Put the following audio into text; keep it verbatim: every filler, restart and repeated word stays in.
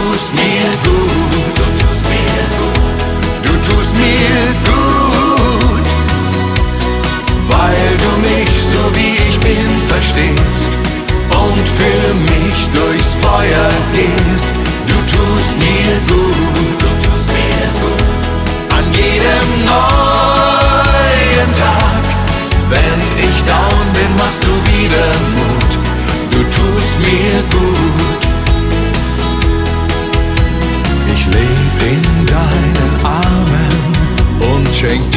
tust mir gut, du tust mir gut, du tust mir gut, weil du mich so wie ich bin verstehst und für mich durchs Feuer gehst. Du tust mir gut, du tust mir gut, an jedem neuen Tag. Wenn ich down bin, machst du wieder Mut. Du tust mir gut. Ich leb in deinen Armen und schenk